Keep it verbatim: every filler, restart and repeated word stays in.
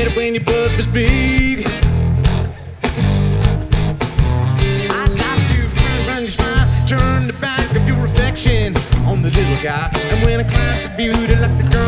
better when your butt was big. I'd like to run, run your spine, turn the back of your reflection on the little guy. And when I class of beauty like the girl